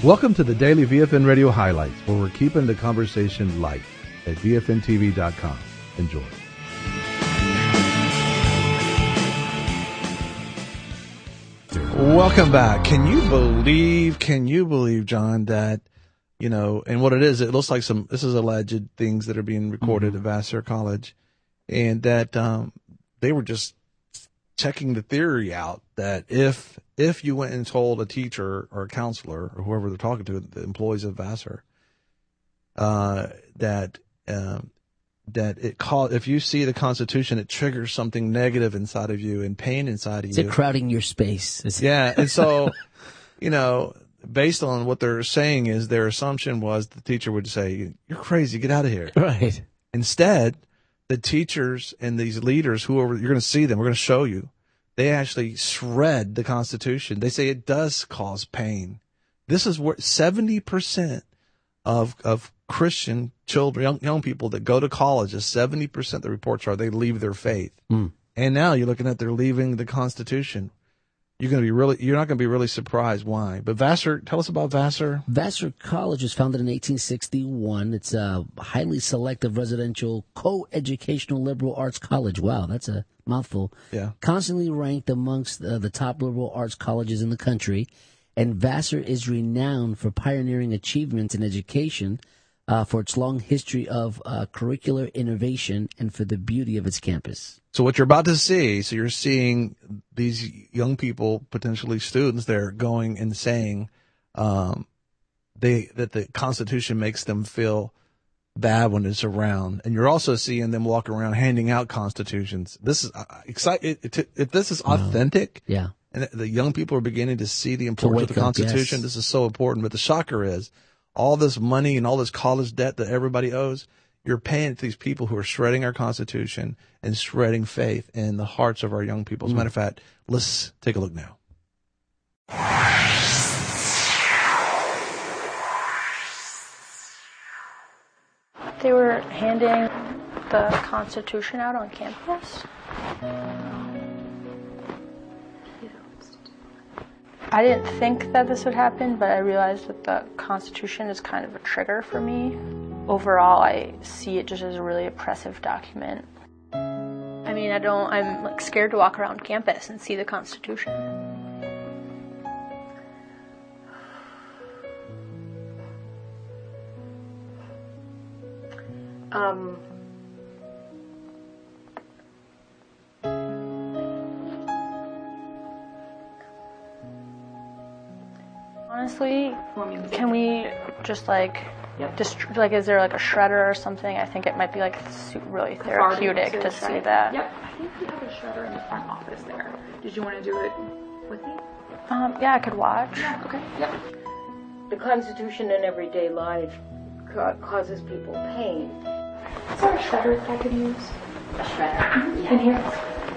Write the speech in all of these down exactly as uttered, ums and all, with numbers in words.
Welcome to the Daily V F N Radio Highlights, where we're keeping the conversation light at V F N T V dot com. Enjoy. Welcome back. Can you believe, can you believe, John, that, you know, and what it is, it looks like some, this is alleged things that are being recorded mm-hmm. at Vassar College, and that um, they were just checking the theory out that if, if you went and told a teacher or a counselor or whoever they're talking to, the employees of Vassar, uh, that, um, that it call, if you see the Constitution, it triggers something negative inside of you and pain inside of Is you. Is it crowding your space? Is yeah. And so, you know, based on what they're saying is their assumption was the teacher would say, you're crazy, get out of here. Right. Instead, the teachers and these leaders, whoever, you're going to see them, we're going to show you, they actually shred the Constitution. They say it does cause pain. This is where seventy percent of, of Christian children, young, young people that go to college, seventy percent the reports are they leave their faith. Mm. And now you're looking at they're leaving the Constitution. You're going to be really, you're not going to be really surprised why. But Vassar, tell us about Vassar. Vassar College was founded in eighteen sixty-one. It's a highly selective residential co-educational liberal arts college. Wow, that's a mouthful. Yeah. Constantly ranked amongst uh, the top liberal arts colleges in the country. And Vassar is renowned for pioneering achievements in education, uh, for its long history of uh, curricular innovation, and for the beauty of its campus. So what you're about to see, so you're seeing these young people, potentially students, they're going and saying um, they that the Constitution makes them feel bad when it's around, and you're also seeing them walk around handing out constitutions. This is uh, exciting. If this is authentic, wow. yeah. And the young people are beginning to see the importance of the Constitution. Up, yes. This is so important. But the shocker is all this money and all this college debt that everybody owes, you're paying it to these people who are shredding our Constitution and shredding faith in the hearts of our young people. As a matter of fact, let's take a look now. They were handing the Constitution out on campus. I didn't think that this would happen, but I realized that the Constitution is kind of a trigger for me. Overall, I see it just as a really oppressive document. I mean, I don't, I'm like scared to walk around campus and see the Constitution. Um, Honestly, can we just like, yep. just like, is there like a shredder or something? I think it might be like really therapeutic to see that. Yep, I think we have a shredder in the front office there. Did you want to do it with me? Um, yeah, I could watch. Yeah, okay, yep. The Constitution in everyday life ca- causes people pain. Is there a shredder that I could use? A shredder? Mm-hmm. Yeah. In here?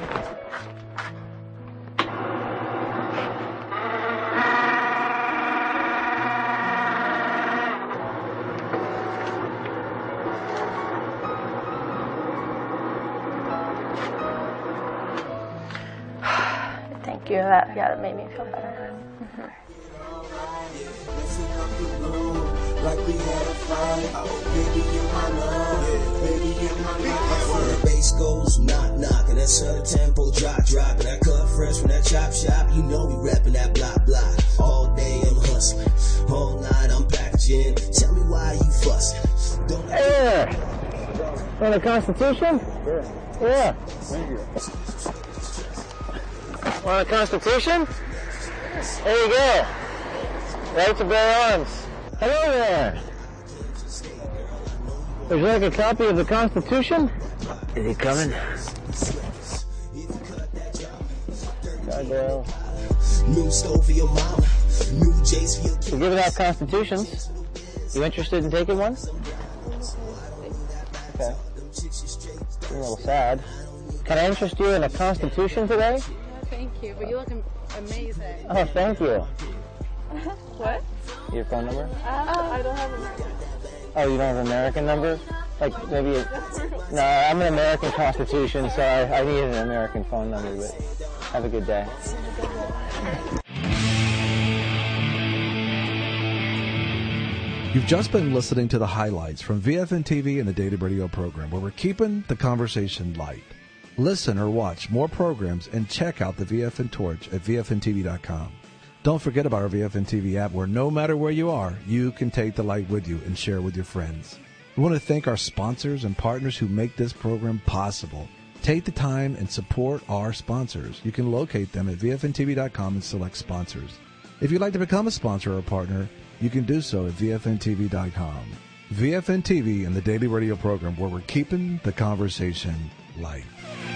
Thank you. That, yeah, that made me feel better. Mm-hmm. Like we had a fight, oh baby in my love, baby in my life. When the bass goes knock knock and that sudden tempo drop drop and that cut fresh from that chop shop, you know we rapping that block block. All day I'm hustling, all night I'm packaging. Tell me why you fussing. Don't hey there, on the Constitution? Yeah. Yeah. Thank you. Want a Constitution? There you go. Right to bear arms. Hello there. Would you like a copy of the Constitution? Is he coming? Gargoyle. New stove for your mama. New J's for your kids. We're giving out Constitutions. You interested in taking one? Okay. You're a little sad. Can I interest you in a Constitution today? Thank you, but you look amazing. Oh, thank you. What? Your phone number? Uh, I don't have American. Oh, you don't have an American number? Like maybe a, no, I'm an American Constitution, so I, I need an American phone number, but have a good day. You've just been listening to the highlights from V F N T V and the Daily Radio program, where we're keeping the conversation light. Listen or watch more programs and check out the V F N Torch at V F N T V dot com. Don't forget about our V F N T V app, where no matter where you are, you can take the light with you and share with your friends. We want to thank our sponsors and partners who make this program possible. Take the time and support our sponsors. You can locate them at V F N T V dot com and select sponsors. If you'd like to become a sponsor or a partner, you can do so at V F N T V dot com. V F N T V and the Daily Radio program, where we're keeping the conversation light.